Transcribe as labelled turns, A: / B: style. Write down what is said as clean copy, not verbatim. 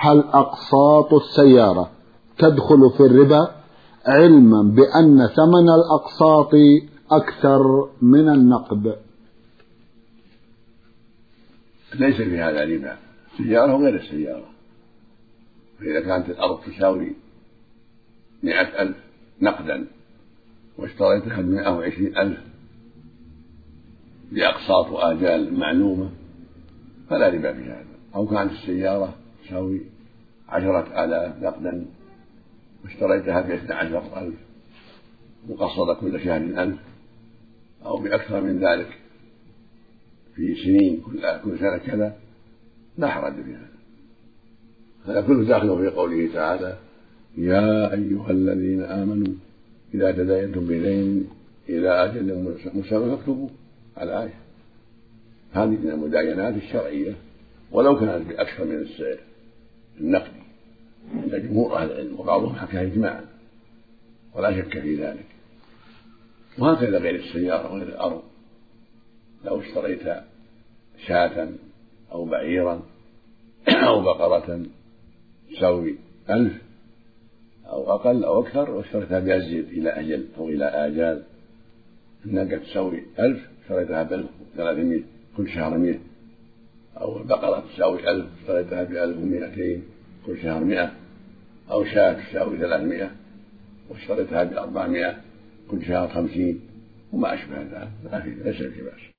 A: هل أقساط السيارة تدخل في الربا، علما بأن ثمن الأقساط أكثر من النقد؟
B: ليس في هذا ربا، سيارة وغير السيارة. فإذا كانت الأرض تساوي 100,000 نقدا واشتريتها ب120,000 بأقساط وآجال معلومة فلا ربا في هذا. أو كانت السيارة تساوي 10,000 نقدا واشتريتها ب12,000 مقسطة كل شهر 1,000 أو بأكثر من ذلك في سنين، كل سنة كذا، لا حرج في هذا. هذا كله داخل في قوله تعالى: يا أيها الذين آمنوا إذا تداينتم بدين إلى أجل مسمى فاكتبوه. الآية هذه من المداينات الشرعية ولو كانت بأكثر من السعر النقدي عند جمهور أهل العلم، وبعضهم حكى إجماعا ولا شك في ذلك. وهكذا غير السيارة وغير الأرض، لو اشتريت شاة أو بعيرا أو بقرة تساوي 1,000 أو أقل أو أكثر واشتريتها بأزيد إلى أجل أو إلى آجال، الناقة تساوي 1,000 اشتريتها ب1,300 كل شهر 100، أو البقرة تساوي 1,000 اشتريتها ب1,200 كل شهر 100، أو شاة تساوي 300 واشتريتها ب400 كل شهر 50 وما أشبه ذلك، ليس في بأس.